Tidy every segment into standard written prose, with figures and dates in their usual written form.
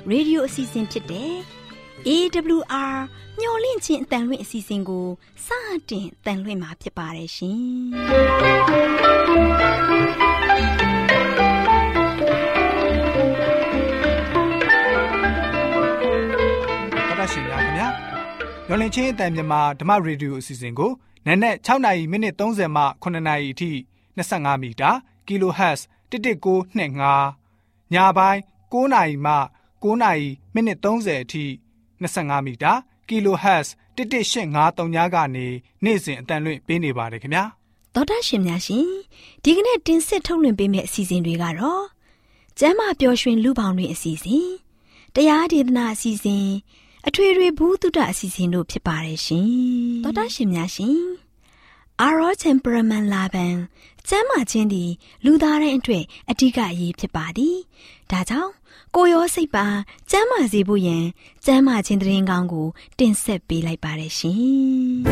ရေဒီယိုအစီအစဉ်ဖြစ်တဲ့ AWR မျော်လင့်ခြင်းအတန်လွင့်အစီအစဉ်ကိုစတင်တန်လွင့်မှာဖြစ်ပါတယ်ရှင်။ရှင်များခင်ဗျာမျော်လင့်ခြင်းအတန်မြန်မာဓမ္မရေဒီယိုအစီအစဉ်ကိုနက်နက်6နာရီမိနစ်30မှ9နာရီအထိ25မီတာ kHz 11925ညပိုင်း9နာရီမှ9နာရီမိနစ်30အထိ25မီတာ kHz 11853ညကနေနေ့စဉ်အတန်လွင့်ပေးနေပါတယ်ခင်ဗျာ။သောတာရှင်များရှင်ဒီကနေ့တင်ဆက်ထုတ်လွှင့်ပေးမယ့်အစီအစဉ်တွေကတော့ကျမ်းမာပျော်ရွှင်လူပေါင်းတွင်အစီအစဉ်တရားဒေသနာအစီအစဉ်အထွေထွေဘုဒ္ဓအစီအစဉ်တို့ဖြစ်ပါတယ်ရှင်။သောတာရှင်များရှင်Our temperament လာပန်ကျမ်းမာခြင်းသည်လူသားတိုင်းအတွက်အဓိကအရေးဖြစ်ပါသည်။ဒါကြောင့်ကိုယ်ရောစိတ်ပါကျမ်းမာစေဖို့ယင်ကျမ်းမာခြင်းသတင်းကောင်းကိုတင်ဆက်ပေးလိုက်ပါတယ်ရှင်။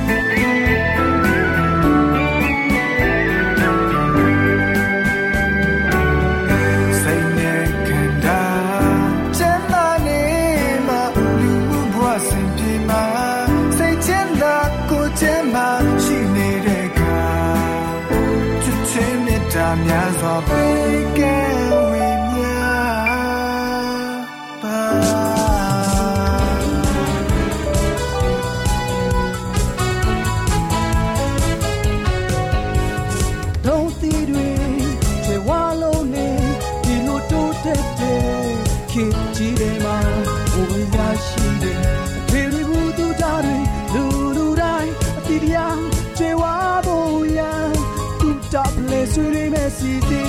များစွာပေးကဲဝေမျှပါdon't seeတွေခြေဝါလုံးနဲ့ဒီလိုတိုးတက်တဲ့ခေတ်ကြီးတွေမှာဘဝရရှိတဲ့အထွေထွေဘုသူတာတွေလူလူတိုင်းအတိတရားခြေဝါဖို့ရTop place with me city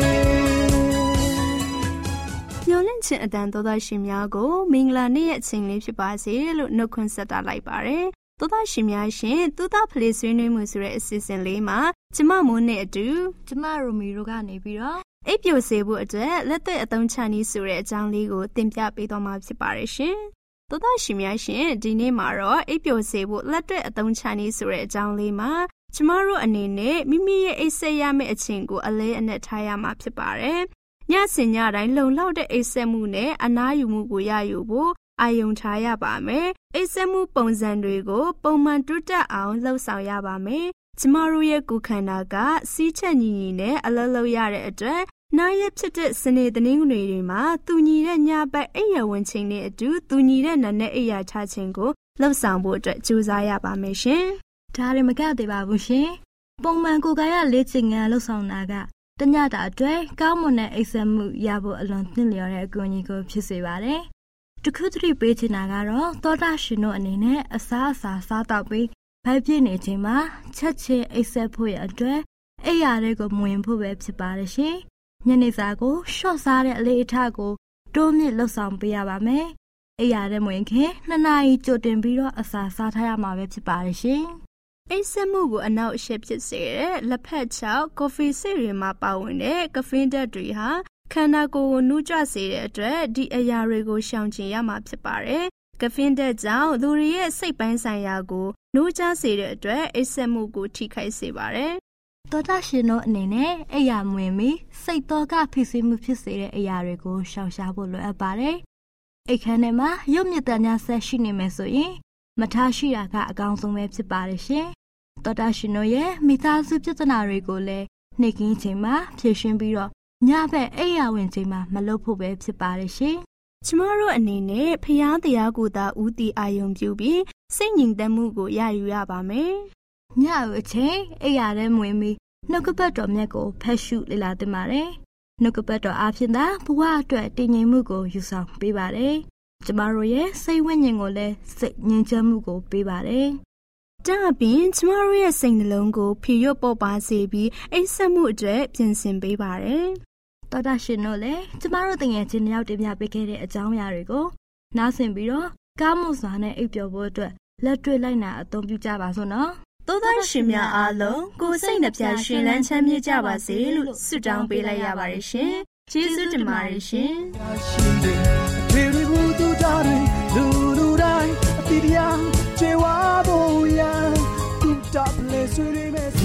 မျော်လင့်ခြင်းအတန်သောသားရှင်များကိုမင်္ဂလာနေ့ရဲ့အချိန်လေးဖြစ်ပါစေလို့နှုတ်ခွန်းဆက်တာလိုက်ပါတယ်။သောသားရှင်များရှင်သူသားဖလေးဆွေးနွေးမှုဆိုတဲ့အစီအစဉ်လေးမှာကျမမိုးနဲ့အတူကျမရိုမီတို့ကနေပြီးတော့အိပ်ပျော်စေဖို့အတွက်လက်တွေ့အသုံးချနည်းဆိုတဲ့အကြောင်းလေးကိုသင်ပြပေးသွားမှာဖြစ်ပါတယ်ရှင်။သောသားရှင်များရှင်ဒီနေ့မှာတော့အိပ်ပျော်စေဖို့လက်တွေ့အသုံးချနည်းဆိုတဲ့အကြောင်းလေးမှာကျမတို့အနေနဲ့မိမိရဲ့အိပ်စက်ရမယ့်အချိန်ကိုအလေးအနက်ထားရမှာဖြစ်ပါတယ်။ညစဉ်ညတိုင်းလုံလောက်တဲ့အိပ်စက်မှုနဲ့အနားယူမှုကိုရယူဖို့အာရုံထားရပါမယ်။အိပ်စက်မှုပုံစံတွေကိုပုံမှန်တိုးတက်အောင်လှုပ်ဆောင်ရပါမယ်။ကျမတို့ရဲ့ကိုယ်ခန္ဓာကစီးချက်ညီညီနဲ့အလုပ်လုပ်ရတဲ့အတွက်နားရက်ဖြစ်တဲ့စနေတနင်္ဂနွေတွေမှာသူညီတဲ့ညဘက်အိပ်ရဝင်ချိန်နဲ့အတူသူညီတဲ့နာနဲ့အိပ်ရချချိန်ကိုလှုပ်ဆောင်ဖို့အတွက်ကြိုးစားရပါမယ်ရှင်။ဒါလည်းမကသေးပါဘူးရှင်။ပုံမှန်ကိုယ်ကာယလေ့ကျင့်ခန်းလှုပ်ဆောင်တာကတညတာအတွက်ကောင်းမွန်တဲ့အိပ်စက်မှုရဖို့အလွန်သင့်လျော်တဲ့အကူအညီကိုဖြစ်စေပါတယ်။တခုတည်းပေးချင်တာကတော့သောတာရှင်တို့အနေနဲ့အစားအစာစားတော့ပြီးဗိုက်ပြည့်နေချိန်မှာချက်ချင်းအိပ်စက်ဖို့ရအတွက်အိပ်ရာတွေကိုမဝင်ဖို့ပဲဖြစ်ပါတယ်ရှင်။ညနေစာကိုရှော့စားတဲ့အလေးအထားကိုတိုးမြင့်လှုပ်ဆောင်ပေးရပါမယ်။အိပ်ရာတွေဝင်ခင်2နာရီကြိုတင်ပြီးတော့အစာစားထားရမှာပဲဖြစ်ပါတယ်ရှင်။အိပ်စက်မှုကိုအနောက်အရှက်ဖြစ်စေတဲ့လက်ဖက်ချောက်ကော်ဖီစိတ်တွေမှာပါဝင်တဲ့ကဖိန်းဓာတ်တွေဟာခန္ဓာကိုယ်ကိုနှူးကြစေတဲ့အတွက်ဒီအရာတွေကိုရှောင်ကျဉ်ရမှာဖြစ်ပါတယ်။ကဖိန်းဓာတ်ကြောင့်လူတွေရဲ့စိတ်ပိုင်းဆိုင်ရာကိုနှူးကြစေတဲ့အတွက်အိပ်စက်မှုကိုထိခိုက်စေပါတယ်။သောတာရှင်တို့အနေနဲ့အိပ်ရာမဝင်မီစိတ်တော်ကဖိစီးမှုဖြစ်စေတဲ့အရာတွေကိုရှောင်ရှားဖို့လိုအပ်ပါတယ်။အိပ်ခန်းထဲမှာရုပ်မြစ်တန်များဆက်ရှိနေမယ်ဆိုရင်မထားရှိတာကအကောင်းဆုံးပဲဖြစ်ပါတယ်ရှင်။သောတာရှင်တို့ရဲ့မိသားစုပြဿနာတွေကိုလည်းနေ့ကင်းချိန်မှာဖြေရှင်းပြီးတော့ညဘက်အိပ်ရာဝင်ချိန်မှာမလုပ်ဖို့ပဲဖြစ်ပါတယ်ရှင်။ကျမတို့အနေနဲ့ဖျားတရားကိုသာဦးတည်အာရုံပြုပြီးစိတ်ငြိမ်သက်မှုကိုရယူရပါမယ်။ညအချိန်အိပ်ရာထဲဝင်ပြီးနှုတ်ကပတ်တော်မြတ်ကိုဖတ်ရှုလေ့လာသင့်ပါတယ်။နှုတ်ကပတ်တော်အားဖြင့်သာဘဝအတွက်တည်ငြိမ်မှုကိုယူဆောင်ပေးပါတယ်။ကျမတို့ရဲ့စိတ်ဝိညာဉ်ကိုလည်းစိတ်ငြိမ်ချမ်းမှုကိုပေးပါတယ်။ဒါအပြင်ကျမတို့ရဲ့စိတ်နှလုံးကိုဖြည့်ရွတ်ပေါ်ပါစေပြီးအိပ်စက်မှုအတွက်ပြင်ဆင်ပေးပါတယ်။သောတာရှင်တို့လည်းကျမတို့တကယ်ချင်းရောက်တင်ပြပေးခဲ့တဲ့အကြောင်းအရာတွေကိုနားဆင်ပြီးတော့ကားမှုစွာနဲ့အိပ်ပျော်ဖို့အတွက်လက်တွေ့လိုက်နာအသုံးပြုကြပါစို့နော်။သောတာရှင်များအားလုံးကိုယ်စိတ်နှပြရှင်လန်းချမ်းမြေ့ကြပါစေလို့ဆုတောင်းပေးလိုက်ရပါတယ်ရှင်။ကျေးဇူးတင်ပါတယ်ရှင်။ဒီလိုဘုသူတာတွေလူလူတိုင်းအတိတရားခြေဝါဖို့ရသူတပ်လေဆွေးမဲ့စီ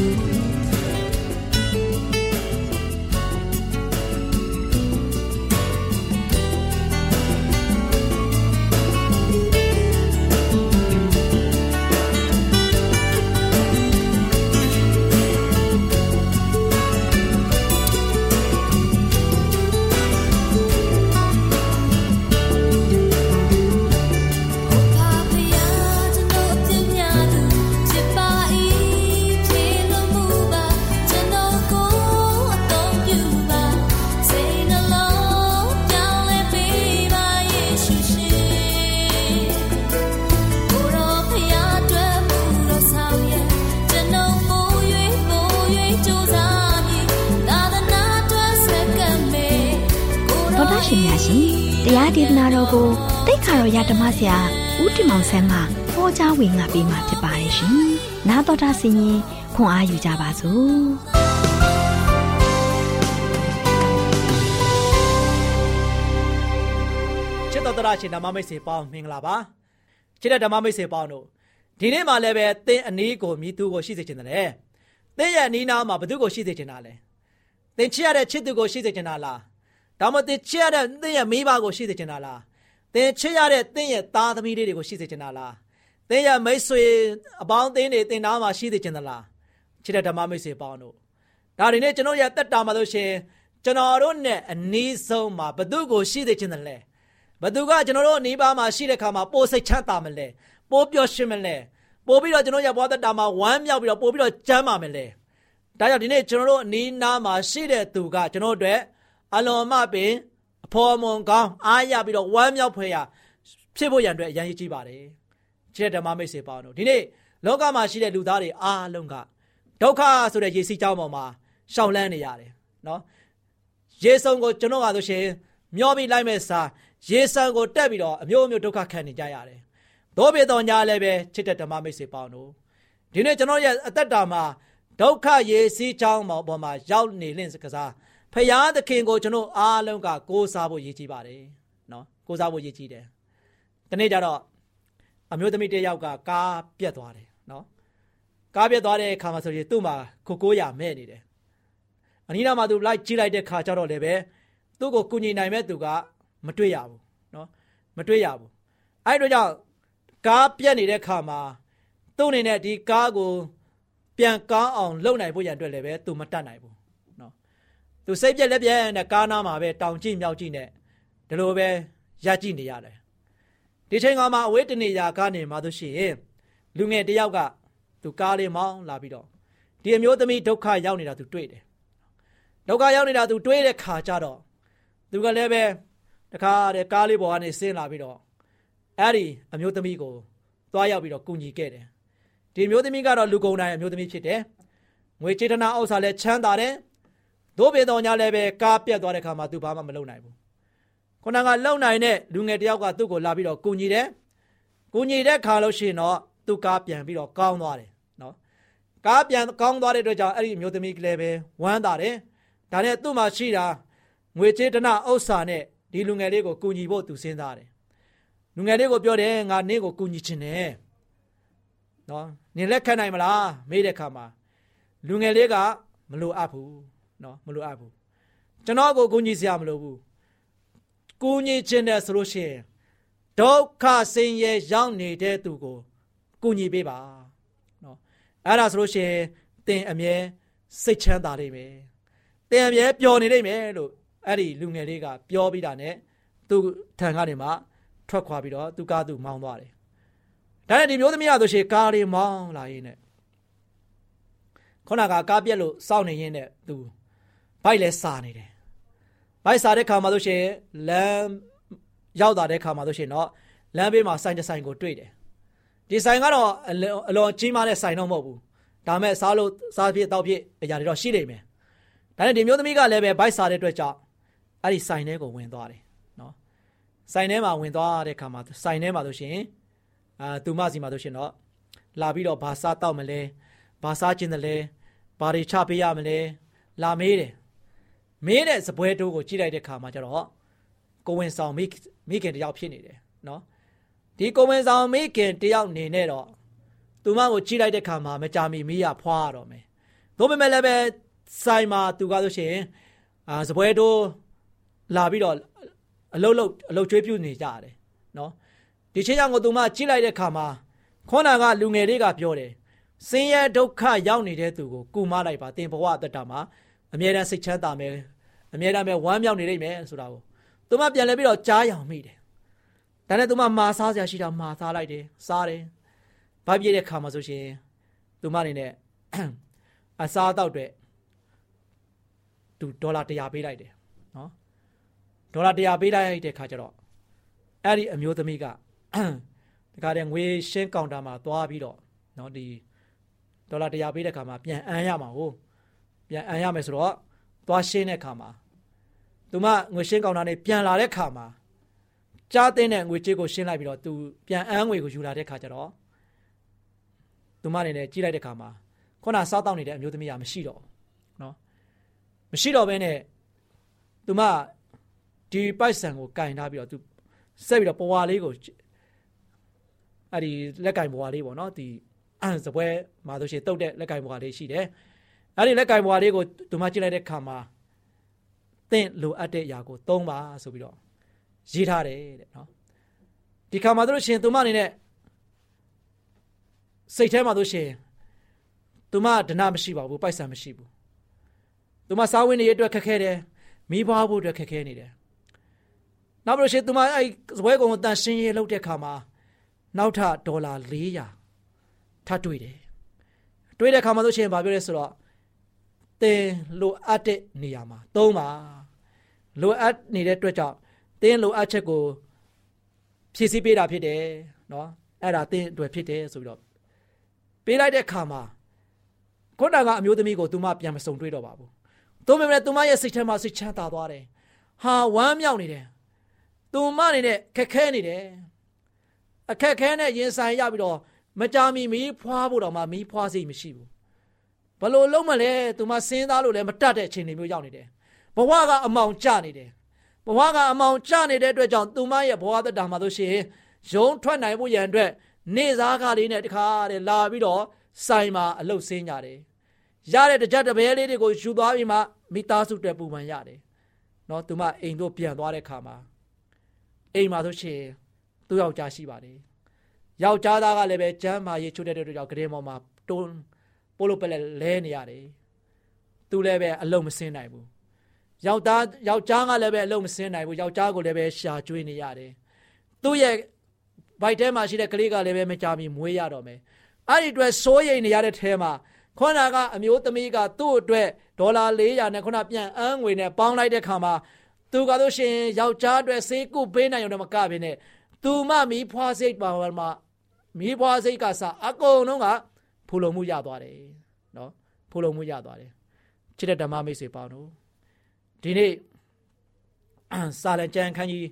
ရှင်များရှင်တရားဒေသနာတော်ကိုတိတ်ခါတော်ရဓမ္မဆရာဦးတင်မောင်ဆန်းမှဟောကြားဝင်ငါပေးมาဖြစ်ပါတယ်ရှင်။နားတော်တာဆင်ရင်ခွန်အားယူကြပါစို့။ချစ်တော်တရရှင်ဓမ္မမိတ်ဆွေပေါင်းမင်္ဂလာပါ။ချစ်တဲ့ဓမ္မမိတ်ဆွေပေါင်းတို့ဒီနေ့မှလည်းပဲသင်အနည်းကိုမိသူကိုရှိစေချင်တယ်။သင်ရဲ့အနီးနားမှာဘသူကိုရှိစေချင်တာလဲ။သင်ချစ်ရတဲ့ချစ်သူကိုရှိစေချင်တာလား။ဒါမှမဟုတ်သင်ချစ်ရတဲ့သင်ရဲ့မိဘကိုရှိစေချင်တာလား။သင်ချစ်ရတဲ့သင်ရဲ့သားသမီးတွေကိုရှိစေချင်တာလား။သင်ရဲ့မိတ်ဆွေအပေါင်းအသင်းတွေသင်နားမှာရှိစေချင်တာလား။ချစ်တဲ့ဓမ္မမိတ်ဆွေပေါင်းတို့ဒါဒီနေ့ကျွန်တော်ရဲ့တက်တာမှာလို့ရှင်ကျွန်တော်တို့နဲ့အနီးဆုံးမှာဘသူကိုရှိစေချင်တယ်လဲ။ဘသူကကျွန်တော်တို့အနီးပါးမှာရှိတဲ့ခါမှာပိုစိတ်ချမ်းသာမလဲ။ပိုပျော်ရွှင်မလဲ။ပို့ပြီးတော့ကျွန်တော်ရဲ့ဘဝတက်တာမှာဝမ်းမြောက်ပြီးတော့ပို့ပြီးတော့ကျမ်းမာမယ်လေဒါကြောင့်ဒီနေ့ကျွန်တော်တို့အနီးနားမှာရှိတဲ့သူကကျွန်တော်တို့အလွန်မှပင်အဖော်မွန်ကောင်းအားရပြီးတော့ဝမ်းမြောက်ဖွယ်ရာဖြစ်ဖို့ရန်အတွက်အရန်ကြီးပါတယ်ချစ်တဲ့ဓမ္မမိတ်ဆွေပေါင်းတို့ဒီနေ့လောကမှာရှိတဲ့လူသားတွေအားလုံးကဒုက္ခဆိုတဲ့ရေစီးကြောင်းပေါ်မှာရှောင်လန်းနေရတယ်နော်ရေစုံကိုကျွန်တော်ကဆိုရှင်မျောပြီးလိုက်မဲ့စားရေဆန်ကိုတက်ပြီးတော့အမျိုးမျိုးဒုက္ခခံနေကြရတယ်တို့ပြေတော်ညာလည်းပဲချစ်တဲ့ဓမ္မမိတ်ဆွေပေါင်းတို့ဒီနေ့ကျွန်တော်ရဲ့အသက်တာမှာဒုက္ခရေစီးချောင်းပေါ်မှာရောက်နေလင့်စကစားဖရာသခင်ကိုကျွန်တော်အားလုံးကကိုးစားဖို့ရည်ကြီးပါတယ်နော်ကိုးစားဖို့ရည်ကြီးတယ်ဒီနေ့ကျတော့အမျိုးသမီးတစ်ယောက်ကကားပြတ်သွားတယ်နော်ကားပြတ်သွားတဲ့အခါမှာဆိုရင်သူ့မှာ900မဲ့နေတယ်အနီးနားမှာသူလိုက်ကြည့်လိုက်တဲ့ခါကျတော့လည်းပဲသူ့ကိုကူညီနိုင်မဲ့သူကမတွေ့ရဘူးနော်မတွေ့ရဘူးအဲ့တို့ကြောင့်ကားပြတ်နေတဲ့ခါမှာသူ့အနေနဲ့ဒီကားကိုပြန်ကောင်းအောင်လုပ်နိုင်ဖို့ရန်အတွက်လည်းပဲသူမတတ်နိုင်ဘူးနော်သူစိတ်ပြက်လက်ပြက်နဲ့ကားနားမှာပဲတောင်ကြည့်မြောက်ကြည့်နဲ့ဒီလိုပဲရကြည့်နေရတယ်ဒီချိန်မှာအဝေးတနေရာကနေမှသူရှိရင်လူငယ်တယောက်ကသူကားလေးမောင်းလာပြီးတော့ဒီအမျိုးသမီးဒုက္ခရောက်နေတာသူတွေ့တယ်ဒုက္ခရောက်နေတာသူတွေ့တဲ့ခါကျတော့သူကလည်းပဲတခါတည်းကားလေးပေါ်ကနေဆင်းလာပြီးတော့အဲ့ဒီအမျိုးသမီးကိုသွားရောက်ပြီးတော့ကူညီခဲ့တယ်ဒီမျိုးသမီးကတော့လူကုန်တိုင်းအမျိုးသမီးဖြစ်တယ်ငွေကြေးဌာနဥစ္စာလည်းချမ်းသာတယ်ဒို့ပေတော်ညာလည်းပဲကားပြတ်သွားတဲ့ခါမှာသူဘာမှမလုပ်နိုင်ဘူးခုနကလုံနိုင်တဲ့လူငယ်တယောက်ကသူ့ကိုလာပြီးတော့ကူညီတယ်ကူညီတဲ့ခါလို့ရှိရင်တော့သူ့ကားပြန်ပြီးတော့ကောင်းသွားတယ်နော်ကားပြန်ကောင်းသွားတဲ့အတွက်ကြောင့်အဲ့ဒီမျိုးသမီးကလည်းပဲဝမ်းသာတယ်ဒါနဲ့သူ့မှာရှိတာငွေကြေးဌာနဥစ္စာနဲ့ဒီလူငယ်လေးကိုကူညီဖို့သူစဉ်းစားတယ်လူငယ်လေးကိုပြောတယ်ငါနင့်ကိုကူညီချင်တယ်နော်နင်လက်ခံနိုင်မလားမေးတဲ့ခါမှာလူငယ်လေးကမလိုအပ်ဘူးနော်မလိုအပ်ဘူးကျွန်တော်ကိုကူညီစရာမလိုဘူးကူညီခြင်းတဲ့ဆိုလို့ရှိရင်ဒုက္ခဆင်းရဲရောက်နေတဲ့သူကိုကူညီပေးပါနော်အဲ့ဒါဆိုလို့ရှိရင်သင်အမြဲစိတ်ချမ်းသာနေမယ်သင်အမြဲပျော်နေနေမယ်လို့အဲ့ဒီလူငယ်လေးကပြောပြီးတာနဲ့သူထံကနေမှထွက်ခွာပြီးတော့သူကားသူမောင်းသွားတယ်ဒါနဲ့ဒီမျိုးသမီးရဆိုရှင်ကားလေးမောင်းလာရင်းနဲ့ခုနကကားပြက်လို့စောင့်နေရင်းနဲ့သူဘိုက်လဲစာနေတယ်ဘိုက်စာတဲ့ခါမှာဆိုရှင်လမ်းရောက်တာတဲ့ခါမှာဆိုရှင်တော့လမ်းဘေးမှာဆိုင်တစ်ဆိုင်ကိုတွေ့တယ်ဒီဆိုင်ကတော့အလွန်ကြီးမားတဲ့ဆိုင်တော့မဟုတ်ဘူးဒါမဲ့စားလို့စားဖြစ်တောက်ဖြစ်အရာတွေတော့ရှိနေမယ်ဒါနဲ့ဒီမျိုးသမီးကလည်းပဲဘိုက်စာတဲ့အတွက်ကြောင့်အဲ့ဒီဆိုင်ထဲကိုဝင်သွားတယ်နော်ဆိုင်ထဲမှာဝင်သွားတဲ့ခါမှာဆိုင်ထဲမှာဆိုရှင်သူမစီမှာဆိုရှင်တော့လာပြီးတော့ဘာစားတောက်မလဲဘာစားခြင်းတယ်လဲဘာတွေချပေးရမလဲလာမေးတယ်မေးတဲ့စပွဲတိုးကိုကြည့်လိုက်တဲ့ခါမှာကျတော့ကိုဝင်ဆောင်မိခင်တယောက်ဖြစ်နေတယ်နော်ဒီကိုဝင်ဆောင်မိခင်တယောက်နေနဲ့တော့သူမကိုကြည့်လိုက်တဲ့ခါမှာမကြမီမိရဖွာရတော့မယ်ဒါပေမဲ့လည်းပဲဆိုင်မှာသူကဆိုရှင်စပွဲတိုးလာပြီးတော့အလုတ်ကျွေးပြုနေကြတယ်နော်ဒီချင်းကြောင့်ကိုသူမကြည့်လိုက်တဲ့ခါမှာခေါနာကလူငယ်လေးကပြောတယ်ဆင်းရဲဒုက္ခရောက်နေတဲ့သူကိုကူမလိုက်ပါတင်ဘဝအသက်တာမှာအမြဲတမ်းစိတ်ချမ်းသာမယ်အမြဲတမ်းပဲဝမ်းမြောက်နေလိမ့်မယ်ဆိုတာကိုသူမပြန်လဲပြီးတော့ကြားရောင်မိတယ်ဒါနဲ့သူမမာစားစရာရှိတာမာစားလိုက်တယ်စားတယ်ဘာပြည့်တဲ့ခါမှာဆိုရှင်သူမအနေနဲ့အစားအသောက်တွေသူဒေါ်လာ100ပေးလိုက်တယ်နော်ဒေါ်လာ100ပေးလိုက်တဲ့ခါကျတော့အဲ့ဒီအမျိုးသမီးကတခါတည်းငွေရှင်းကောင်တာမှာသွားပြီးတော့နော်ဒီဒေါ်လာ100ပေးတဲ့ခါမှာပြန်အမ်းရမှာဟုတ်ပြန်အမ်းရမယ်ဆိုတော့သွားရှင်းတဲ့ခါမှာသူမငွေရှင်းကောင်တာနဲ့ပြန်လာတဲ့ခါမှာကြားတဲ့ငွေကြေးကိုရှင်းလိုက်ပြီးတော့သူပြန်အန်းငွေကိုယူလာတဲ့ခါကျတော့သူမအနေနဲ့ကြည့်လိုက်တဲ့ခါမှာခုနစားတောက်နေတဲ့အမျိုးသမီးကမရှိတော့နော်မရှိတော့ဘဲနဲ့သူမဒီပိုက်ဆံကိုကင်ထားပြီးတော့သူဆက်ပြီးတော့ပွားလေးကိုအဲ့ဒီလက်ကင်ပွားလေးပေါ့နော်ဒီစပွဲမှာဆိုရှင်တုတ်တဲ့လက်ကင်ပွားလေးရှိတယ်အဲ့ဒီလက်ကင်ပွားလေးကိုသူမကြည့်လိုက်တဲ့ခါမှာသင်လိုအပ်တဲ့အရာကိုသုံးပါဆိုပြီးတော့ရေးထားတယ်တဲ့နော်ဒီခါမှာတို့ရှင်သူမအနေနဲ့စိတ်ထဲမှာတို့ရှင်သူမဒနာမရှိပါဘူးပိုက်ဆံမရှိဘူးသူမစားဝင်းနေရအတွက်ခက်ခဲတယ်မိဘဖို့အတွက်ခက်ခဲနေတယ်နောက်ပြီးရှင်သူမအဲ့ဇပွဲကုံကိုတန်ရှင်းရေးလုပ်တဲ့ခါမှာနောက်ထပ်ဒေါ်လာ400ထပ်တွေ့တယ်တွေ့တဲ့ခါမှာတို့ရှင်ဘာပြောလဲဆိုတော့သင်လိုအပ်တဲ့နေရာမှာသုံးပါလိုအပ်နေတဲ့အတွက်ကြောင့်သင်လိုအပ်ချက်ကိုဖြည့်ဆည်းပေးတာဖြစ်တယ်နော်အဲ့ဒါသင်အတွက်ဖြစ်တယ်ဆိုပြီးတော့ပေးလိုက်တဲ့ခါမှာခုနကအမျိုးသမီးကိုသူမပြန်မစုံတွေ့တော့ပါဘူးသို့ပေမဲ့သူမရဲ့စိတ်ထဲမှာစိတ်ချမ်းသာသွားတယ်ဟာဝမ်းမြောက်နေတယ်သူမအနေနဲ့ခက်ခဲနေတယ်အခက်ခဲနဲ့ရင်ဆိုင်ရပြီးတော့မကြာမီမီးဖွားဖို့တော့မှမီးဖွားစိတ်မရှိဘူးဘလို့လုံးမလဲသူမစဉ်းစားလို့လည်းမတတ်တဲ့အချိန်တွေမျိုးရောက်နေတယ်ဘဝကအမောင်ကျနေတယ်ဘဝကအမောင်ကျနေတဲ့အတွက်ကြောင့်သူမရဲ့ဘဝသက်တာမှာဆိုရှင်ရုံထွက်နိုင်ဖို့ရန်အတွက်နေစားကားလေးနဲ့တခါတည်းလာပြီးတော့ဆိုင်မှာအလုပ်ဆင်းကြတယ်ရတဲ့တကြက်တပဲလေးတွေကိုယူသွားပြီးမှမိသားစုတွေပူပန်ရတယ်နော်သူမအိမ်တို့ပြန်သွားတဲ့ခါမှာအိမ်မှာဆိုရှင်သူ့ယောက်ျားရှိပါတယ်ယောက်ျားသားကလည်းပဲကျမ်းမာရေးချိုးတဲ့အတွက်ကြောင့်ကလေးမောင်မှာတွန်းပို့လို့ပဲလဲနေရတယ်သူလည်းပဲအလုံးမစင်းနိုင်ဘူးယောက်ျားကလည်းပဲအလုံးမစင်းနိုင်ဘူးယောက်ျားကိုလည်းပဲရှာကျွေးနေရတယ်သူ့ရဲ့ဘိုက်ထဲမှာရှိတဲ့ကလေးကလည်းပဲမကြမီမွေးရတော့မယ်အဲ့ဒီအတွက်စိုးရိမ်နေရတဲ့ထဲမှာခုနကအမျိုးသမီးကသူ့အတွက်ဒေါ်လာ400နဲ့ခုနပြန်အန်းငွေနဲ့ပေါင်းလိုက်တဲ့ခါမှာသူကဆိုရှင်ယောက်ျားအတွက်စေးကုပေးနိုင်ရုံနဲ့မကဘဲနဲ့သူမမီးဖွားစိတ်ပါမှာမီးဖွားစိတ်ကစားအကုန်လုံးကဖူလုံမှုရသွားတယ်နော်ဖူလုံမှုရသွားတယ်ချစ်တဲ့ဓမ္မမိတ်ဆွေပေါင်းတို့ဒီနေ့စာလံကျမ်းခန်းကြီး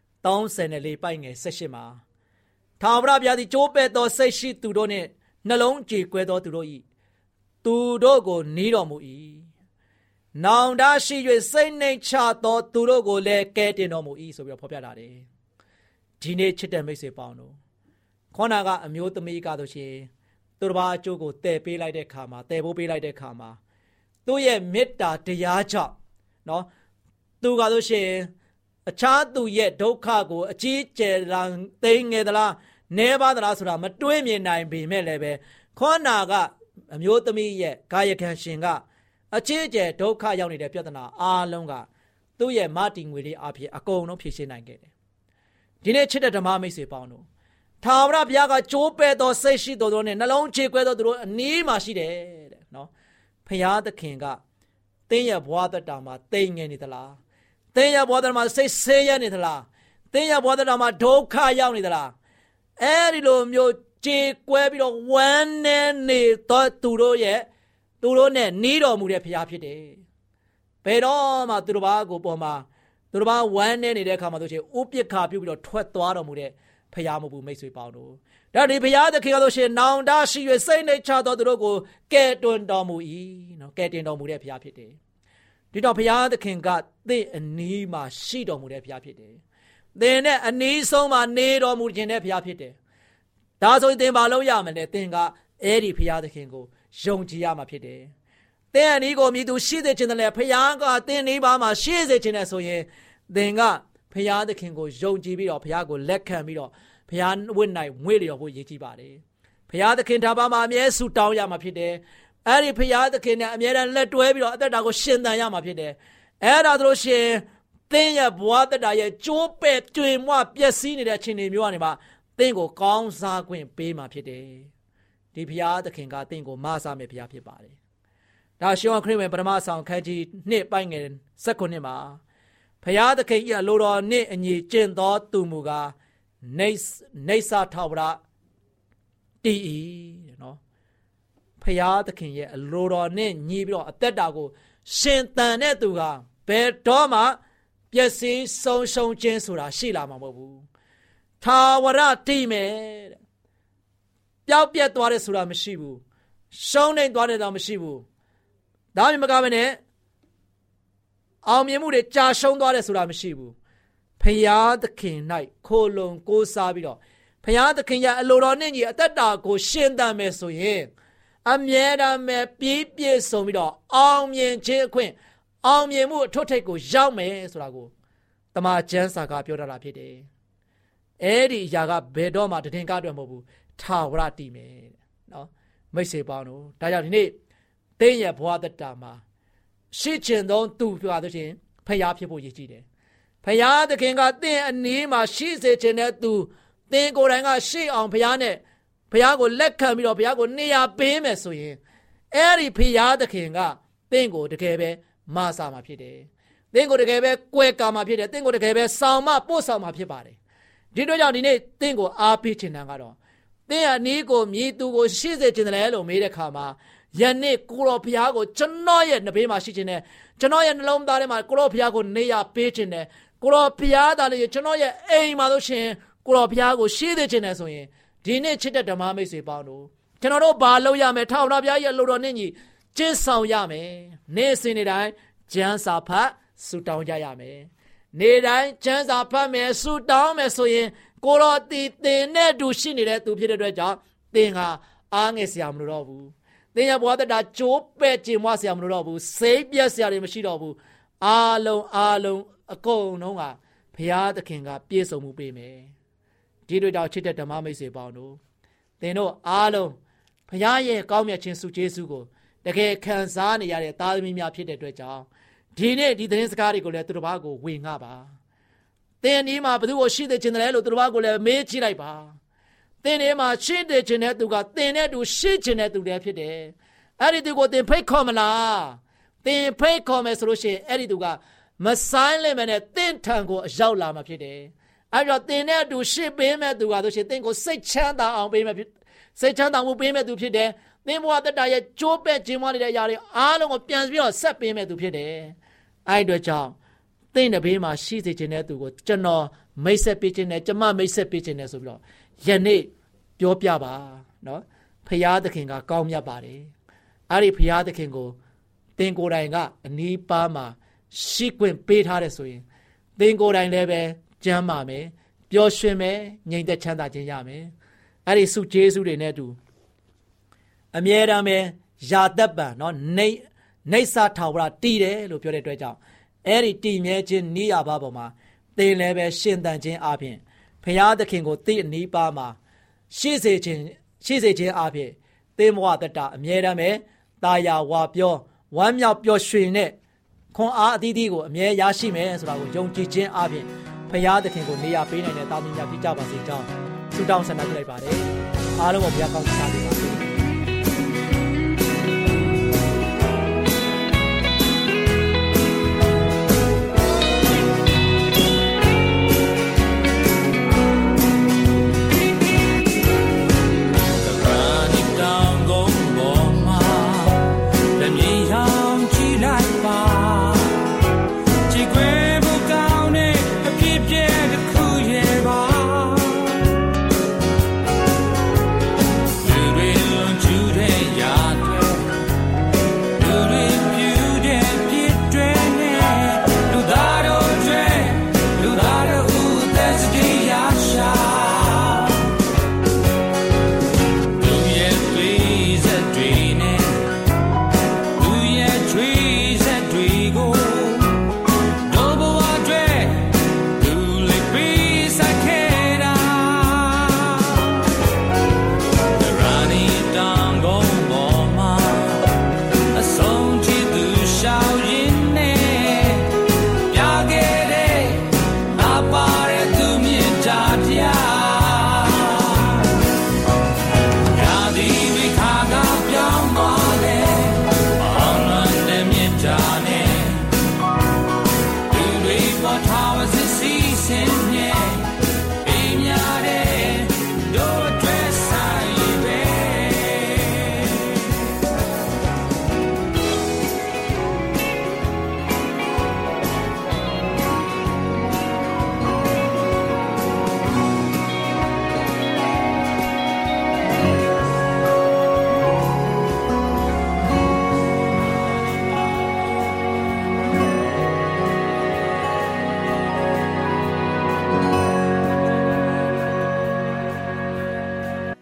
34ပိုက်ငယ်18မှာထာဝရဘုရားသည်ကြိုးပဲ့သောစိတ်ရှိသူတို့နှင့်နှလုံးကြေကွဲသောသူတို့၏သူတို့ကိုနီးတော်မူ၏နောင်တရှိ၍စိတ်နှိမ်ချသောသူတို့ကိုလည်းကယ်တင်တော်မူ၏ဆိုပြီးတော့ဖော်ပြထားတယ်ဒီနေ့ချစ်တဲ့မိတ်ဆွေပေါင်းတို့ခေါနာကအမျိုးသမီးကဆိုရှင်သူတစ်ပါးအကျိုးကိုတည်ပေးလိုက်တဲ့ခါမှာတည်ဖို့ပေးလိုက်တဲ့ခါမှာသူ့ရဲ့မေတ္တာတရားကြောင့်နော်သူကဆိုရှင်အခြားသူရဲ့ဒုက္ခကိုအကြီးကျယ်လားသိငယ်သလားနည်းပါးသလားဆိုတာမတွေးမြင်နိုင်ပေမဲ့လည်းပဲခေါနာကအမျိုးသမီးရဲ့ကာယကံရှင်ကအကြီးကျယ်ဒုက္ခရောက်နေတဲ့ပြဿနာအားလုံးကသူ့ရဲ့မတည်ငွေလေးအဖြစ်အကုန်လုံးဖြေရှင်းနိုင်ခဲ့တယ်ဒီနေ့ချစ်တဲ့ဓမ္မမိတ်ဆွေပေါင်းတို့ထာဝရဘုရားကကြိုးပဲ့သောစိတ်ရှိတော်နဲ့နှလုံးချေကွဲသောသူတို့အနီးမှာရှိတယ်တဲ့နော်ဘုရားသခင်ကသင်ရဲ့ဘဝသက်တာမှာတိမ်ငယ်နေသလားသင်ရဲ့ဘဝသက်တာမှာစိတ်ဆဲရဲနေသလားသင်ရဲ့ဘဝသက်တာမှာဒုက္ခရောက်နေသလားအဲဒီလိုမျိုးချေကွဲပြီးတော့ဝမ်းနဲ့နေသောသူတို့နဲ့နီးတော်မူတဲ့ဘုရားဖြစ်တယ်ဘယ်တော့မှသူတို့ဘာကိုပေါ်မှာသူတို့ဘာဝမ်းနဲ့နေတဲ့အခါမှာဆိုချင်ဥပိ္ပခာပြုပြီးတော့ထွက်သွားတော်မူတဲ့ဖျားမဟုတ်ဘူးမိတ်ဆွေပေါင်းတို့ဒါဒီဖျားသခင်ကဆိုရှင်နောင်တရှိ၍စိတ်နှိမ်ချသောသူတို့ကိုကယ်တင်တော်မူ၏နော်ကယ်တင်တော်မူတဲ့ဖျားဖြစ်တယ်ဒီတော့ဖျားသခင်ကသင်အနီးမှာရှိတော်မူတဲ့ဖျားဖြစ်တယ်သင်နဲ့အနီးဆုံးမှာနေတော်မူခြင်းတဲ့ဖျားဖြစ်တယ်ဒါဆိုရင်သင်ဘာလုပ်ရမလဲသင်ကအဲ့ဒီဖျားသခင်ကိုယုံကြည်ရမှာဖြစ်တယ်သင်အနီးကိုမြည်သူရှိစေခြင်းနဲ့ဖျားကသင်နီးပါမှာရှိစေခြင်းနဲ့ဆိုရင်သင်ကဖျားသခင်ကိုယုံကြည်ပြီးတော့ဖျားကိုလက်ခံပြီးတော့ဖျားဝတ်နိုင်မွေ့လျော်ဖို့ရည်ကြည်ပါတယ်ဖျားသခင်ထာပါမှာအမြဲဆုတောင်းရမှာဖြစ်တယ်အဲ့ဒီဖျားသခင်နဲ့အမြဲတမ်းလက်တွဲပြီးတော့အသက်တာကိုရှင်သန်ရမှာဖြစ်တယ်အဲ့ဒါတို့ရှင်သင်ရဲ့ဘဝသက်တာရဲ့ကြိုးပဲ့တွင်မွပျက်စီးနေတဲ့အခြေအနေမျိုးကနေမှသင်ကိုကောင်းစားခွင့်ပေးမှာဖြစ်တယ်ဒီဖျားသခင်ကသင်ကိုမဆာမဲ့ဖျားဖြစ်ပါတယ်ဒါရှောခရစ်ဝင်ပထမဆောင်ခန်းကြီး2ပိုင်းငယ်19မှာဖျားသခင်၏အလိုတော်နှင့်အညီကျင့်သောသူမူကားနေဆာထာဝရတည်၏တဲ့နော်ဖျားသခင်ရဲ့အလိုတော်နဲ့ညီပြီးတော့အသက်တာကိုရှင်သန်တဲ့သူကဘယ်တော့မှပျက်စီးဆုံးရှုံးခြင်းဆိုတာရှိလာမှာမဟုတ်ဘူးထာဝရတည်မယ်တဲ့ပျောက်ပြက်သွားတယ်ဆိုတာမရှိဘူးရှုံးနေသွားတယ်တော့မရှိဘူးဒါမှမကဘဲနဲ့အောင်မြင်မှုတွေကြာရှုံးသွားတယ်ဆိုတာမရှိဘူးဖယားသခင်၌ခိုလုံကိုးစားပြီးတော့ဖယားသခင်ရဲ့အလိုတော်နဲ့ညီအသက်တာကိုရှင်သန်မယ်ဆိုရင်အမြဲတမ်းပဲပြည့်ပြည့်စုံပြီးတော့အောင်မြင်ခြင်းအခွင့်အောင်မြင်မှုအထွတ်ထိပ်ကိုရောက်မယ်ဆိုတာကိုတမန်ကျမ်းစာကပြောထားတာဖြစ်တယ်အဲ့ဒီအရာကဘယ်တော့မှတည်င်ကားတွယ်မဟုတ်ဘူးထာဝရတည်မယ်တဲ့နော်မိတ်ဆွေပေါင်းတို့ဒါကြောင့်ဒီနေ့သင်ရဲ့ဘဝတတာမှာရှိချင်သောသူပြောသဖြင့်ဖယားဖြစ်ဖို့ရည်ကြည်တယ်ဖယားသခင်ကသင်အနီးမှာရှိစေခြင်းတဲ့သူသင်ကိုယ်တိုင်ကရှိအောင်ဖယားနဲ့ဖယားကိုလက်ခံပြီးတော့ဖယားကိုနေရာပေးမယ်ဆိုရင်အဲ့ဒီဖယားသခင်ကသင်ကိုတကယ်ပဲမဆာမှာဖြစ်တယ်သင်ကိုတကယ်ပဲကွယ်ကာမှာဖြစ်တယ်သင်ကိုတကယ်ပဲဆောင်မပို့ဆောင်မှာဖြစ်ပါတယ်ဒီတို့ကြောင့်ဒီနေ့သင်ကိုအားပေးခြင်းတန်ကတော့သင်အနီးကိုမြည်သူကိုရှိစေခြင်းတယ်လို့မေးတဲ့ခါမှာယနေ့ကိုရောဘုရားကိုကျွန်တော်ရဲ့နှဘေးမှာရှိခြင်းနဲ့ကျွန်တော်ရဲ့နှလုံးသားထဲမှာကိုရောဘုရားကိုနေရာပေးခြင်းနဲ့ကိုရောဘုရားသားလေးကျွန်တော်ရဲ့အိမ်မှာလို့ရှင်ကိုရောဘုရားကိုရှိစေခြင်းနဲ့ဆိုရင်ဒီနေ့ချစ်တဲ့ဓမ္မမိတ်ဆွေပေါင်းတို့ကျွန်တော်တို့ဘာလုပ်ရမလဲထာဝရဘုရားရဲ့လိုတော်နဲ့ညီကျင့်ဆောင်ရမယ်နေ့စဉ်နေ့တိုင်းကျမ်းစာဖတ်ဆုတောင်းကြရမယ်နေ့တိုင်းကျမ်းစာဖတ်မယ်ဆုတောင်းမယ်ဆိုရင်ကိုရောသင်နဲ့တူရှိနေတဲ့သူဖြစ်တဲ့အတွက်ကြောင့်သင်ဟာအားငယ်စရာမလိုတော့ဘူးသင်ရဲ့ဘဝတတာကြိုးပဲ့ကျင်မွားစရာမလိုတော့ဘူးစိတ်ပြက်စရာတွေမရှိတော့ဘူးအားလုံးအကုန်လုံးကဘုရားသခင်ကပြည့်စုံမှုပေးမယ်ဒီတို့ကြောင့်ချစ်တဲ့ဓမ္မမိတ်ဆွေပေါင်းတို့သင်တို့အားလုံးဘုရားရဲ့ကောင်းမြတ်ခြင်းဆုကျေးဇူးကိုတကယ်ခံစားနေရတဲ့သားသမီးများဖြစ်တဲ့အတွက်ကြောင့်ဒီနေ့ဒီသတင်းစကားတွေကိုလည်းသူတို့ဘာကိုဝေငှပါသင်ဒီမှာဘယ်သူကိုရှိသေးခြင်းလဲလို့သူတို့ဘာကိုလည်းမေးကြည့်လိုက်ပါသင်ထဲမှာရှိတဲ့ခြင်းတဲ့သူကသင်နဲ့တူရှိခြင်းတဲ့သူတည်းဖြစ်တယ်အဲ့ဒီသူကိုသင်ဖိတ်ခေါ်မလားသင်ဖိတ်ခေါ်မယ်ဆိုလို့ရှိရင်အဲ့ဒီသူကမဆိုင်လိမ့်မယ်နဲ့သင်ထံကိုအရောက်လာမှာဖြစ်တယ်အဲ့တော့သင်နဲ့တူရှိပေးမဲ့သူကဆိုရှင်သင်ကိုစိတ်ချမ်းသာအောင်ပေးမဲ့စိတ်ချမ်းသာမှုပေးမဲ့သူဖြစ်တယ်သင်ဘဝတတရဲ့ကြိုးပဲ့ခြင်းမွားနေတဲ့အရာတွေအားလုံးကိုပြန်ပြီးတော့ဆက်ပေးမဲ့သူဖြစ်တယ်အဲ့အတွက်ကြောင့်သင်တဲ့ဘေးမှာရှိစေခြင်းတဲ့သူကိုကျွန်တော်မိတ်ဆက်ပေးခြင်းနဲ့ကျမမိတ်ဆက်ပေးခြင်းနဲ့ဆိုပြီးတော့ယနေ့ပြောပြပါနော်ဖရာသခင်ကကောင်းမြတ်ပါတယ်အဲ့ဒီဖရာသခင်ကိုသင်ကိုယ်တိုင်ကအနီးပါးမှာရှိခွင့်ပေးထားတယ်ဆိုရင်သင်ကိုယ်တိုင်လည်းပဲကျမ်းမာမယ်ပျော်ရွှင်မယ်ငြိမ်သက်ချမ်းသာခြင်းရမယ်အဲ့ဒီဆုကျေးဇူးတွေနဲ့အတူအမြဲတမ်းပဲယာသက်ပံနော်နေဆာထာဝရတည်တယ်လို့ပြောတဲ့အတွက်ကြောင့်အဲ့ဒီတည်မြဲခြင်းနိယာဘပေါ်မှာသင်လည်းပဲရှင်သန်ခြင်းအပြင်ဖရာသခင်ကိုသိအနီးပါးမှာရှိစေခြင်းအပြင်သင်ဘဝတတအမြဲတမ်းပဲတာယာဝါပြောဝမ်းမြောက်ပျော်ရွှင်တဲ့ခွန်အားအသီးသီးကိုအမြဲရရှိမယ်ဆိုတာကိုယုံကြည်ခြင်းအပြင်ဖရာသခင်ကိုနေရာပေးနိုင်တဲ့တာမန်များပြကြပါစေကြောင်းဆုတောင်းဆန္ဒပြုလိုက်ပါတယ်အားလုံးကိုဘုရားကောင်းချီးပေးပါစေ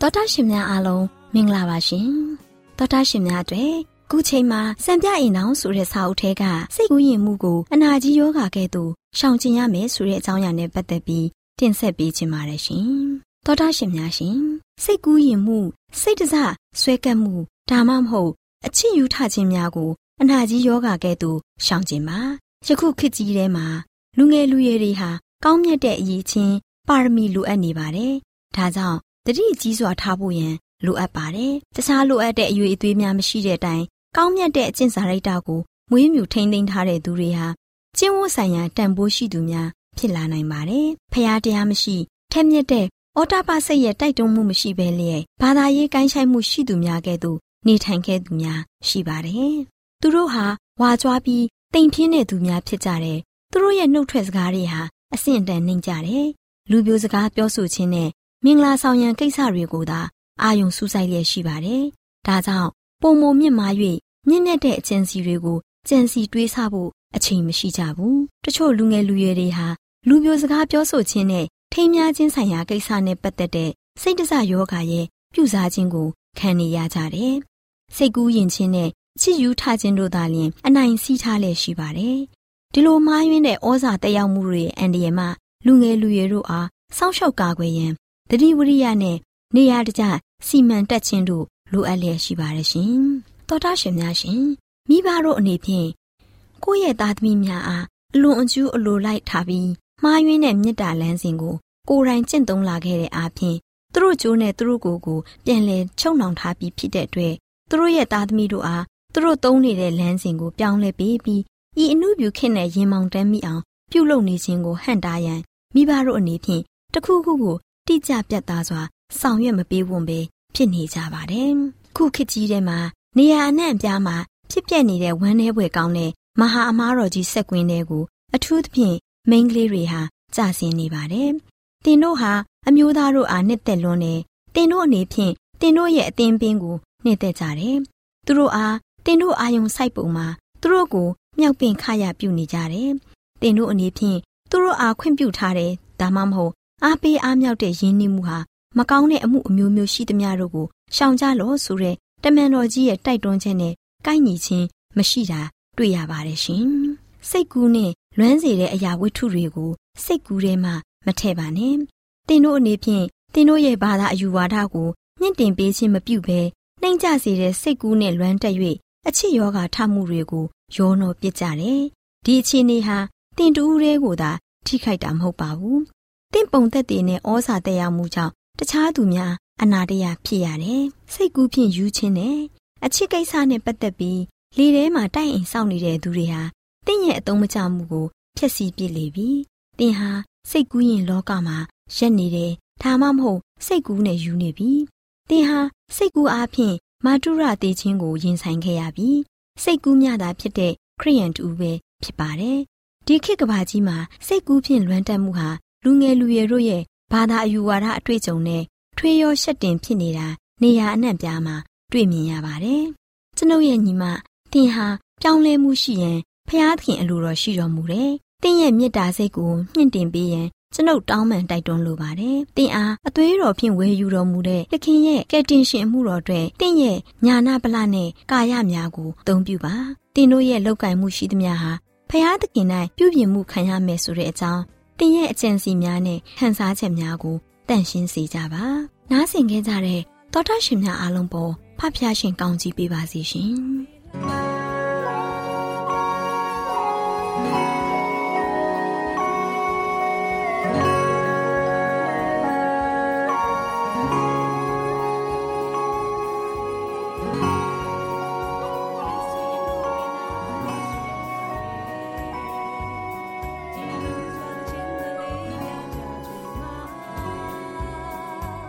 တော်တာရှင်များအားလုံးမင်္ဂလာပါရှင်တော်တာရှင်များတွေခုချိန်မှာစံပြအိမ်အောင်ဆိုတဲ့စာအုပ်ထဲကစိတ်ကူးယဉ်မှုကိုအနာကြီးယောဂါကဲ့သို့ရှောင်ကျဉ်ရမယ်ဆိုတဲ့အကြောင်းအရာနဲ့ပတ်သက်ပြီးတင်ဆက်ပေးချင်ပါတယ်ရှင်တော်တာရှင်များရှင်စိတ်ကူးယဉ်မှုစိတ်တစဆွဲကပ်မှုဒါမှမဟုတ်အချစ်ယူထခြင်းများကိုအနာကြီးယောဂါကဲ့သို့ရှောင်ကျဉ်ပါယခုခေတ်ကြီးထဲမှာလူငယ်လူရွယ်တွေဟာကောင်းမြတ်တဲ့အရေးချင်းပါရမီလိုအပ်နေပါတယ်ဒါကြောင့်တတိကြီးစွာထားဖို့ရန်လိုအပ်ပါတယ်တခြားလိုအပ်တဲ့အရွေအသွေးများမရှိတဲ့အတိုင်းကောင်းမြတ်တဲ့အကျင့်စာရိတ္တကိုမွေးမြူထိန်းသိမ်းထားတဲ့သူတွေဟာကျင့်ဝတ်ဆိုင်ရာတန်ဖိုးရှိသူများဖြစ်လာနိုင်ပါတယ်ဖျားတရားမရှိထက်မြက်တဲ့အော်တာပါစိတ်ရဲ့တိုက်တွန်းမှုမရှိဘဲလျက်ဘာသာရေးကိုင်းဆိုင်မှုရှိသူများကဲ့သို့နေထိုင်ခဲ့သူများရှိပါတယ်သူတို့ဟာဝါကြွားပြီးတိမ်ပြင်းတဲ့သူများဖြစ်ကြတယ်သူတို့ရဲ့နှုတ်ထွက်စကားတွေဟာအဆင့်အတန်းနှိမ့်ကြတယ်လူပြိုစကားပြောဆိုခြင်းနဲ့မင်္ဂလာဆောင်ရန်ကိစ္စတွေကိုသာအာယုံစူးစိုက်လျက်ရှိပါတယ်ဒါကြောင့်ပုံမမြင့်မား၍မြင့်တဲ့တဲ့အကျဉ်းစီတွေကိုကြံစီတွေးဆဖို့အချိန်မရှိကြဘူးတချို့လူငယ်လူရွယ်တွေဟာလူပြိုစကားပြောဆိုခြင်းနဲ့ထိမ်းများခြင်းဆိုင်ရာကိစ္စနဲ့ပတ်သက်တဲ့စိတ်တစယောဂါရဲ့ပြုစားခြင်းကိုခံနေရကြတယ်စိတ်ကူးယဉ်ခြင်းနဲ့ချစ်ယူထခြင်းတို့သာလျှင်အနိုင်စီးထားလျက်ရှိပါတယ်ဒီလိုမှားယွင်းတဲ့ဩဇာတက်ရောက်မှုတွေအန္တရာယ်မှလူငယ်လူရွယ်တို့အားစောင့်ရှောက်ကာကွယ်ရန်တတိဝရိယနဲ့နေရာတကျစီမံတက်ခြင်းတို့လိုအပ်လျက်ရှိပါတယ်ရှင်တော်တာရှင်များရှင်မိဘတို့အနေဖြင့်ကိုယ့်ရဲ့သားသမီးများအားအလွန်အကျူးအလိုလိုက်ထားပြီးမှားယွင်းတဲ့မေတ္တာလမ်းစဉ်ကိုကိုယ်တိုင်ကျင့်သုံးလာခဲ့တဲ့အားဖြင့်သူတို့ကျိုးနဲ့သူတို့ကိုပြန်လည်ချုပ်နှောင်ထားပြီးဖြစ်တဲ့အတွက်သူတို့ရဲ့သားသမီးတို့အားသူတို့သုံးနေတဲ့လမ်းစဉ်ကိုပြောင်းလဲပေးပြီးဤအမှုပြုခင့်တဲ့ရင်မောင်တမ်းမိအောင်ပြုလုပ်နေခြင်းကိုဟန့်တားရန်မိဘတို့အနေဖြင့်တခုခုကိုတိကျပြတ်သားစွာဆောင်ရွက်မပေးဝံ့ပဲဖြစ်နေကြပါတယ်။ခုခေတ်ကြီးထဲမှာနေရာအနှံ့အပြားမှာဖြစ်ပျက်နေတဲ့ဝမ်းနည်းဖွယ်ကောင်းတဲ့မဟာအမားတော်ကြီးဆက်ကွင်းတွေကိုအထူးသဖြင့်မိန်းကလေးတွေဟာကျဆင်းနေပါတယ်။တင်တို့ဟာအမျိုးသားတို့အားနှစ်သက်လွန်းတယ်။တင်တို့အနေဖြင့်တင်တို့ရဲ့အသင်းပင်ကိုနှစ်သက်ကြတယ်။သူတို့အားတင်တို့အာယုံစိုက်ပုံမှာသူတို့ကိုမြောက်ပင်ခရပြုနေကြတယ်။တင်တို့အနေဖြင့်သူတို့အားခွင့်ပြုထားတယ်ဒါမှမဟုတ်အားပေးအားမြောက်တဲ့ယဉ်ကျေးမှုဟာမကောင်းတဲ့အမှုအမျိုးမျိုးရှိသမျှတို့ကိုရှောင်ကြလို့ဆိုတဲ့တမန်တော်ကြီးရဲ့တိုက်တွန်းချက်နဲ့ကိုက်ညီခြင်းမရှိတာတွေ့ရပါတယ်ရှင်။စိတ်ကူးနဲ့လွမ်းစေတဲ့အရာဝတ္ထုတွေကိုစိတ်ကူးထဲမှာမထည့်ပါနဲ့။တင်တို့အနေဖြင့်တင်တို့ရဲ့ဘာသာအယူဝါဒကိုမြင့်တင်ပေးခြင်းမပြုဘဲနှိမ့်ကျစေတဲ့စိတ်ကူးနဲ့လွမ်းတက်၍အချစ်ယောဂထမှုတွေကိုရောနှောပစ်ကြတယ်။ဒီအခြေအနေဟာတင်တူဦးတွေကိုသာထိခိုက်တာမဟုတ်ပါဘူး။တင့်ပုံသက်တွေနဲ့ဩဇာတက်ရောက်မှုကြောင့်တခြားသူများအနာတရဖြစ်ရတယ်။စိတ်ကူးဖြင့်ယူခြင်းနဲ့အချစ်ကိစ္စနဲ့ပတ်သက်ပြီးလေထဲမှာတိုက်အိမ်ဆောက်နေတဲ့သူတွေဟာတင့်ရဲ့အသုံးမချမှုကိုဖျက်ဆီးပစ်လေပြီ။တင်ဟာစိတ်ကူးရင်လောကမှာရက်နေတယ်ဒါမှမဟုတ်စိတ်ကူးနဲ့ယူနေပြီ။တင်ဟာစိတ်ကူးအားဖြင့်မာတုရသေးခြင်းကိုရင်ဆိုင်ခဲ့ရပြီ။စိတ်ကူးမြတာဖြစ်တဲ့ခရိယန်တူပဲဖြစ်ပါတယ်။ဒီခေတ်ကဘာကြီးမှာစိတ်ကူးဖြင့်လွမ်းတက်မှုဟာလူငယ်လူရွယ်တို့ရဲ့ဘာသာအယူဝါဒအတွေ့အကြုံနဲ့ထွေးရောရှက်တင်ဖြစ်နေတာနေရာအနှံ့ပြားမှာတွေ့မြင်ရပါတယ်။ကျွန်ုပ်ရဲ့ညီမတင်ဟာပြောင်းလဲမှုရှိရန်ဖျားသခင်အလိုတော်ရှိတော်မူတယ်။တင်ရဲ့မေတ္တာစိတ်ကိုမြင့်တင်ပေးရန်ကျွန်ုပ်တောင်းပန်တိုက်တွန်းလိုပါတယ်။တင်အားအသွေးတော်ဖြင့်ဝယ်ယူတော်မူတဲ့သခင်ရဲ့ကယ်တင်ရှင်မှုတော်အတွက်တင်ရဲ့ညာနာပလနဲ့ကာယများကိုအသုံးပြုပါ။တင်တို့ရဲ့လောက်ကင်မှုရှိသမျှဟာဖျားသခင်၌ပြုပြင်မှုခံရမယ်ဆိုတဲ့အကြောင်းတင်ရဲ့အကျင့်စီများနဲ့ဟန်စားချက်များကိုတန့်ရှင်းစေကြပါ။နားဆင်ခဲ့ကြတဲ့သောတာရှင်များအားလုံးပေါ်ဖဖျားရှင်ကောင်းချီးပေးပါစေရှင်။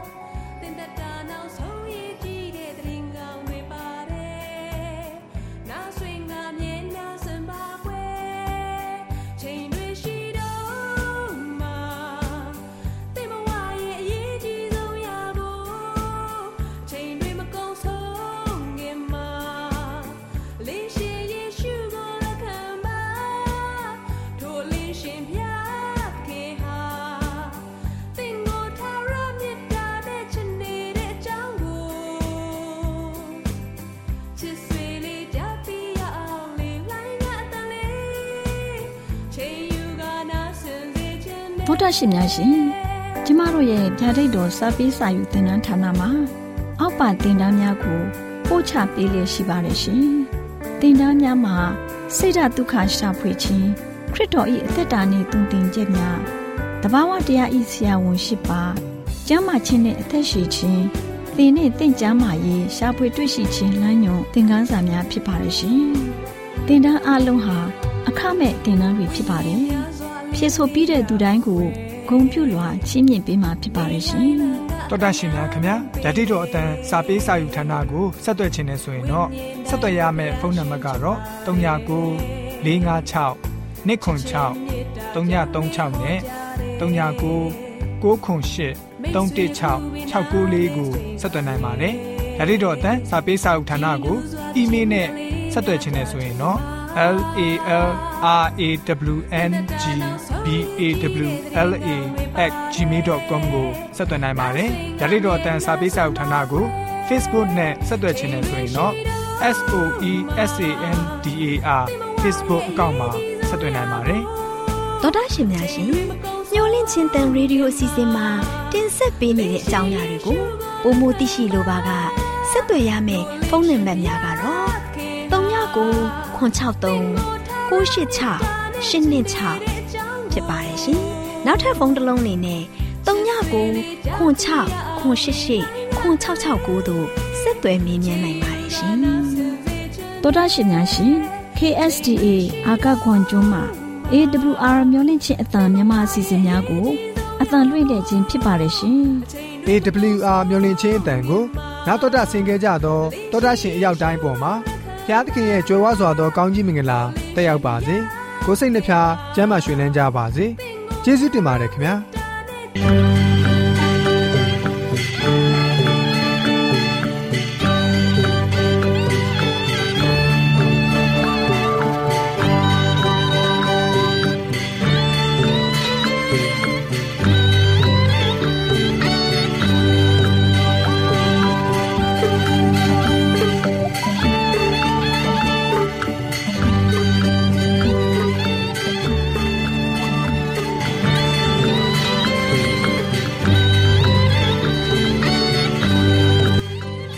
Now သောတာရှင်များရှင်ကျမတို့ရဲ့ဗျာဒိတ်တော်စာပေးစာယူသင်တန်းဌာနမှာအောက်ပါသင်တန်းများကိုပို့ချပေးလျက်ရှိပါတယ်ရှင်သင်တန်းများမှာစိတ်ဓာတ်ဒုက္ခရှာဖွေခြင်းခရစ်တော်၏အသက်တာနှင့်တုန်တင်ချက်များတဘာဝတရားဤဆရာဝန်ရှိပါကျမ်းမာခြင်းနှင့်အသက်ရှိခြင်းသင်နှင့်တင့်ကြမာရေးရှာဖွေတွေ့ရှိခြင်းလမ်းညွန်သင်ခန်းစာများဖြစ်ပါရဲ့ရှင်သင်တန်းအလုံးဟာအခမဲ့သင်တန်းတွေဖြစ်ပါတယ်ဖြည့်ဆို့ပြီးတဲ့သူတိုင်းကိုဂုဏ်ပြုလွှာချီးမြှင့်ပေးမှာဖြစ်ပါရဲ့ရှင်တော်တာရှင်များခင်ဗျာဓာတိတော်အတန်းစာပေးစာယူဌာနကိုဆက်သွယ်ခြင်းနဲ့ဆိုရင်တော့ဆက်သွယ်ရမယ့်ဖုန်းနံပါတ်ကတော့39 656 296 336နဲ့39 98 316 694ကိုဆက်သွင်းနိုင်ပါတယ်။ဓာတိတော်အတန်းစာပေးစာဥထာဏာကိုအီးမေးလ်နဲ့ဆက်သွယ်ခြင်းနဲ့ဆိုရင်တော့ LALRAWNGBAWLA@gmail.com ကိုဆက်သွင်းနိုင်ပါတယ်။ဓာတိတော်အတန်းစာပေးစာဥထာဏာကို Facebook နဲ့ဆက်သွယ်ခြင်းနဲ့ဆိုရင်တော့ SOESANDAR Facebook အကောင့်မှာဆက်သွင်းနိုင်ပါတယ်။သောတာရှင်များရှင်မျော်လင့်ခြင်းတန်ရေဒီယိုအစီအစဉ်မှာတင်ဆက်ပေးနေတဲ့အကြောင်းအရာတွေကိုပိုမိုသိရှိလိုပါကဆက်သွယ်ရမယ့်ဖုန်းနံပါတ်များကတော့39 663 986 ဖြစ်ပါတယ်ရှင်။နောက်ထပ်ဖုန်းတစ်လုံးနေနဲ့39 6 88 666တို့ဆက်သွယ်မြင်းမြန်းနိုင်ပါတယ်ရှင်။သောတာရှင်များရှင် KSTA အာကခွန်ကျွန်းမှာAWR မျိုးလင့်ချင်းအတန်မြန်မာအစီအစဉ်များကိုအတန်လွှင့်ခဲ့ခြင်းဖြစ်ပါတယ်ရှင်။ AWR မျိုးလင့်ချင်းအတန်ကိုနောက်တော်တာဆင် gay ကြတော့တော်တာရှင်အရောက်တိုင်းပေါ်မှာဘုရားသခင်ရဲ့ကြွယ်ဝစွာသောကောင်းကြီးမင်္ဂလာတက်ရောက်ပါစေ။ကိုယ်စိတ်နှဖျားကျမ်းမာရွှင်လန်းကြပါစေ။ကျေးဇူးတင်ပါတယ်ခင်ဗျာ။